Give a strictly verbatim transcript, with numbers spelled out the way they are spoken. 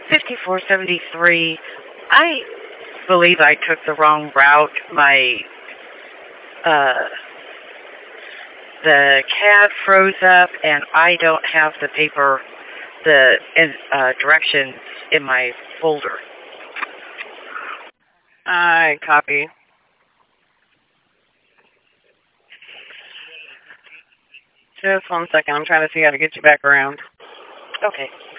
fifty-four seventy-three. I believe I took the wrong route. My uh, the C A D froze up, and I don't have the paper, the uh, directions in my folder. I copy. Just one second. I'm trying to see how to get you back around. Okay.